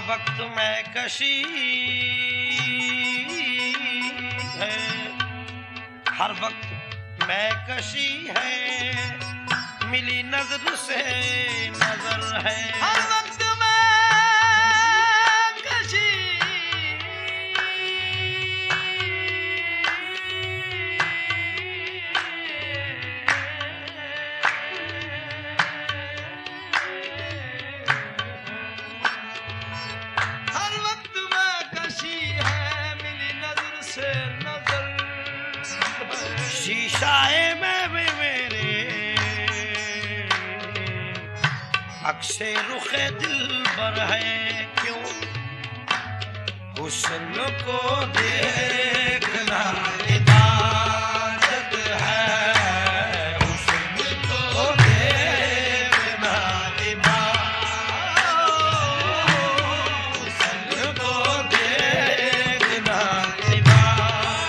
वक्त मैं कशी है, हर वक्त मैं कशी है, मिली नजर से नजर है। हर वक्त मैं कशी शीशाए में भी मेरे अक्से रुखे दिल पर है, क्यों हुस्न को देखना इबादत है, हुस्न को देखना इबादत, हुस्न को देखना इबादत।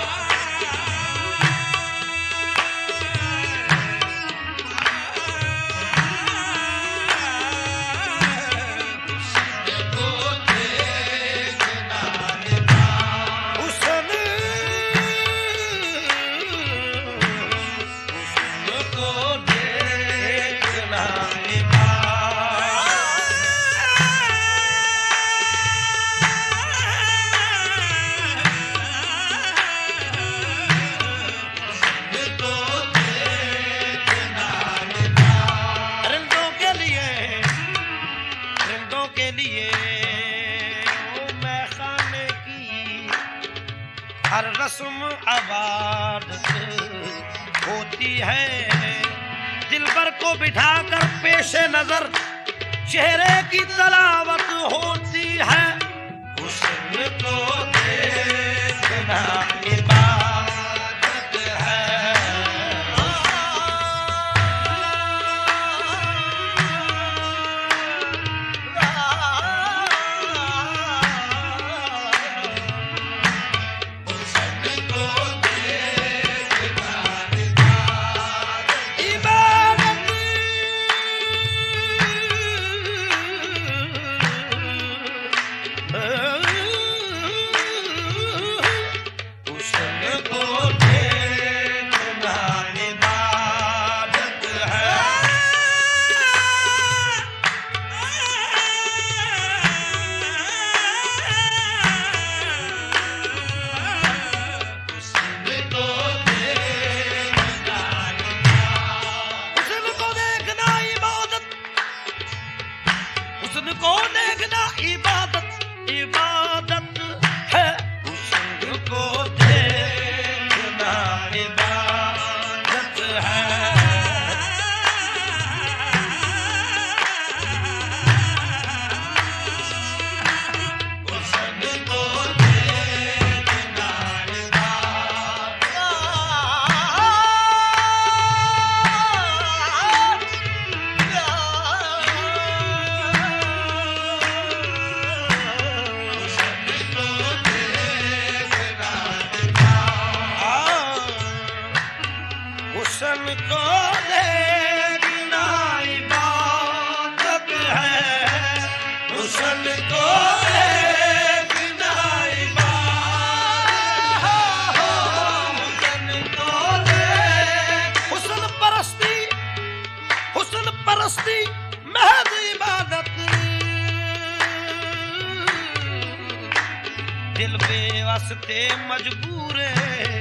हर रस्म आबादत होती है, दिलबर को बिठाकर पेशे नजर चेहरे की तलावत होती है, हुस्न को देखना इबादत है। को देखना इबादत इबादत है, हुस्न को देखना इबादत है। हुस्न को देखना हुस्न को देखना इबादत है, हुस्न को देखना इबादत है, हुस्न को देख, हुस्न परस्ती महज इबादत, दिल बेवास्ते मजबूर है,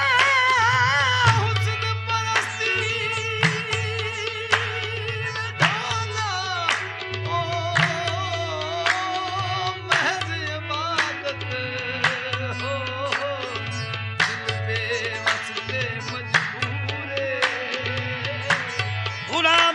गुलाम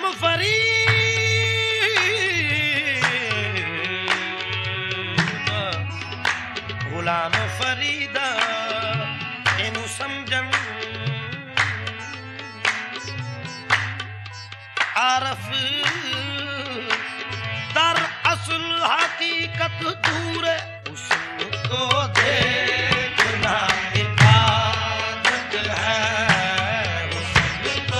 फरीदा इनु समझन आरफ दर असल हकीकत दूर, उसको देखना इबादत है, उसको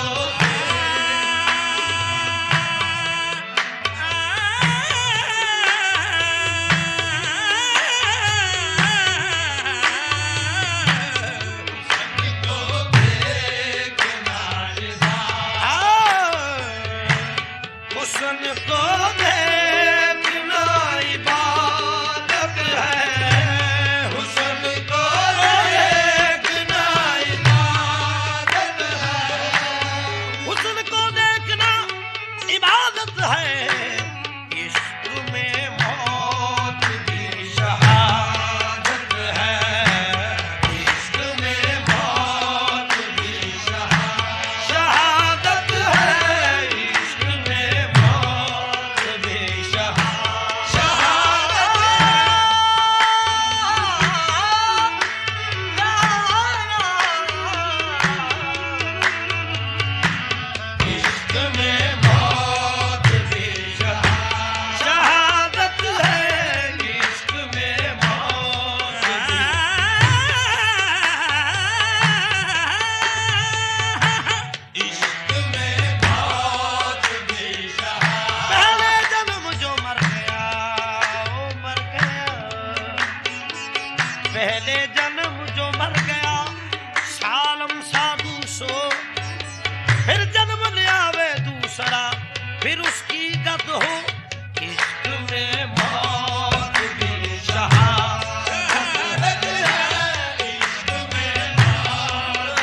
फिर उसकी गद हो इश्क में मौत भी शहादत है, इश्क में मौत।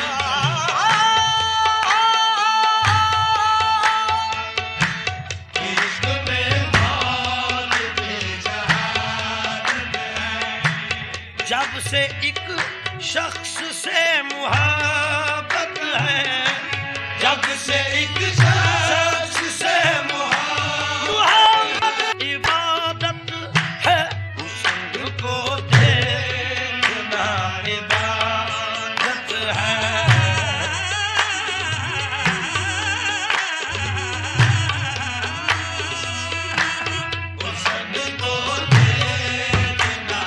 इश्क में मौत भी शहादत है। जब से एक शख्स से मुहब्बत है, जब से एक शख्स से मुहब्बत, इबादत है हुस्न को देखना, इबादत है। हुस्न को देखना,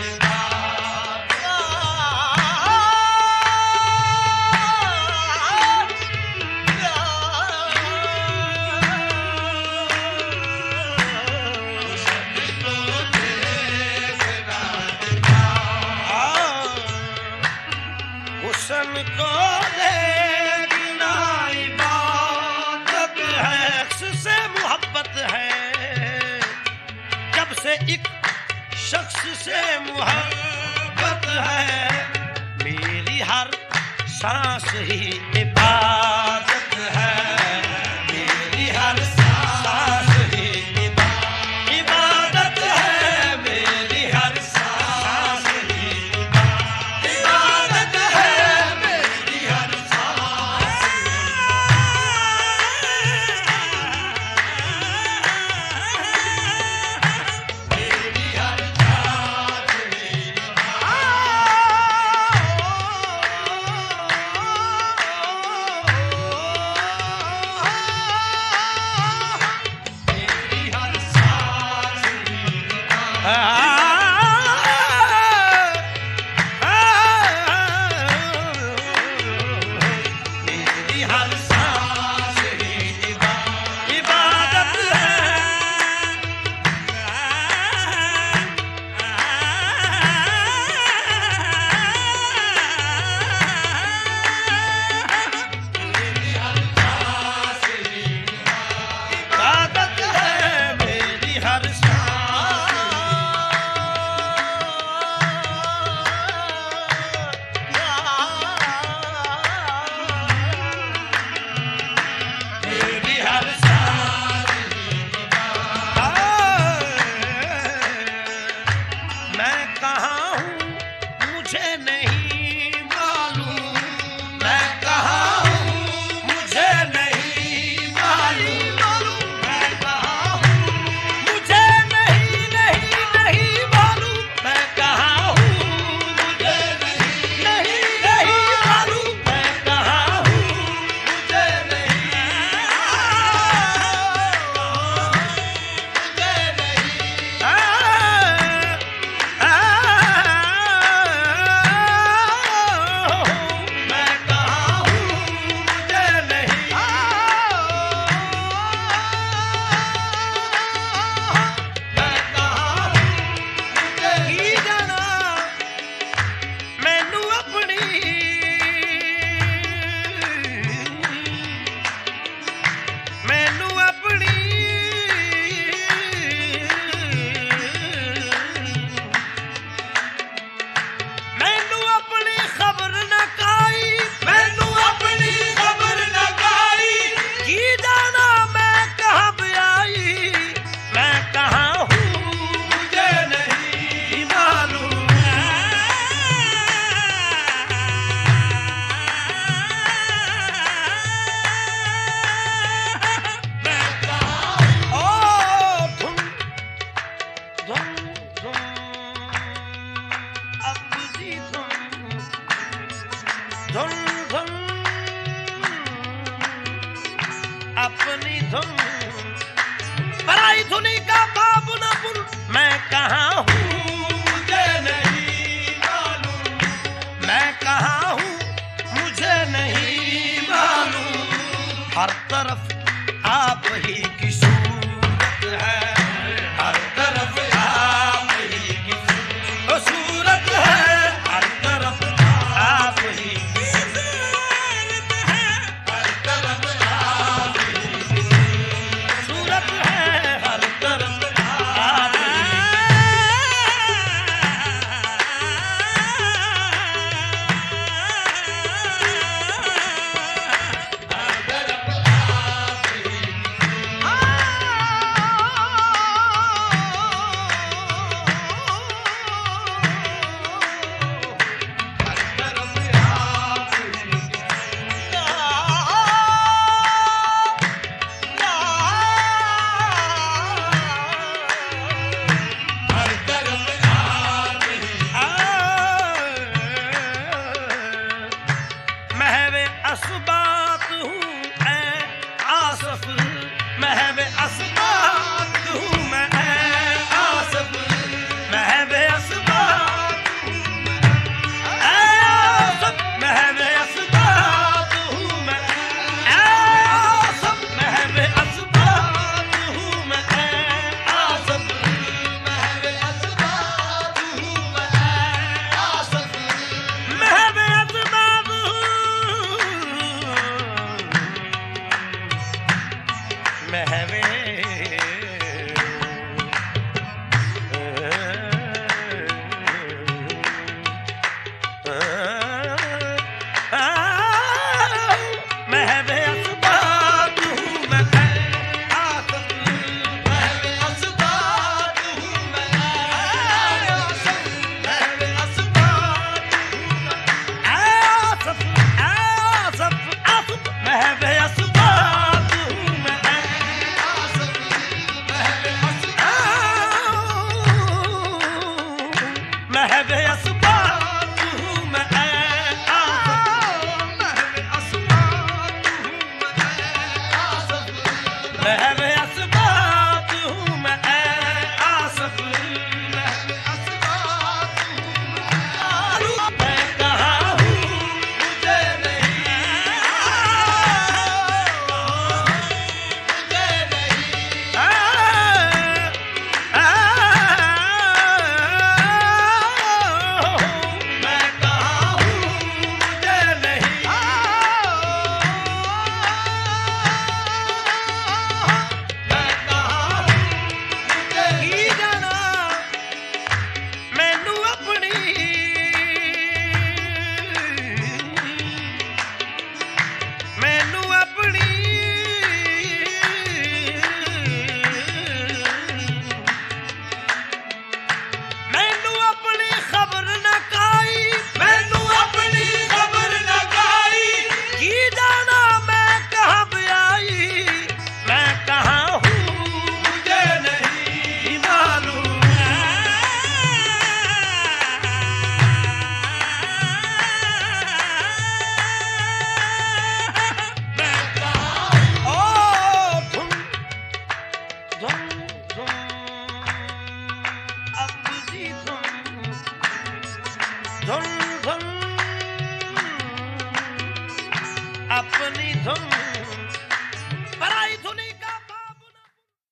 हुस्न को देखना इबादत है, शख्स से मोहब्बत है। जब से एक शख्स से मोहब्बत है, मेरी हर सांस ही इबादत है, मेरी हर सांस ही इबादत है, मेरी हर सांस ही इबादत है, मेरी हर सांस। मेरी हर सांस ही मेरी हर सांस ही मेरी हर सांस ही इबादत है। मेरी हर सांस ही इबादत है, मेरी हर मेरी हर सांस मैं कहाँ हूँ मुझे नहीं मालूम, मैं कहाँ हूँ मुझे नहीं मालूम, मैं कहाँ हूँ मुझे नहीं मालूम, मैं कहाँ हूँ मुझे नहीं मालूम, मैं कहाँ हूँ मुझे मैनू अपनी मैनू अपनी मैनू अपनी खबर न काई, मैनू अपनी खबर न काई, की जाना मैं कहाँ पे आई, मैं कहाँ हूँ मुझे नहीं मालूम। मैं कहाँ ओ धुन धुन धुन अपनी धुन धुन धुन अपनी धुन, पराई धुनी का बाब न बुल, मैं कहाँ हूँ मुझे नहीं मालूम, मैं कहाँ हूँ मुझे नहीं मालूम। हर तरफ आप ही की सूरत है, हर तरफ आप ही की सूरत है, हर तरफ आप ही की सूरत है, हर तरफ आप ही की सूरत महवे महवे असबाब हूँ मैं आसफ महवे असबाब हूँ मैं आसफ महवे असबाब आसफ आसफ आसफ महवे असबाब हूँ मैं आसफ महवे असबाब महवे असबाब हूँ मैं महवे असबाब हूँ मैं आसफ महवे असबाब मैं कहाँ हूँ मुझे नहीं मुझे नहीं मैं कहाँ हूँ मुझे नहीं की जाना मैनू अपनी मैनू अपनी मैनू अपनी खबर न काई मैनू अपनी खबर न काई की जाना मैं कहाँ ब्याई मैं कहाँ हूँ मुझे नहीं मालूम मैं कहाँ हूँ ओ धुम धुम धुम अपनी धुम धुम धुम अपनी धुम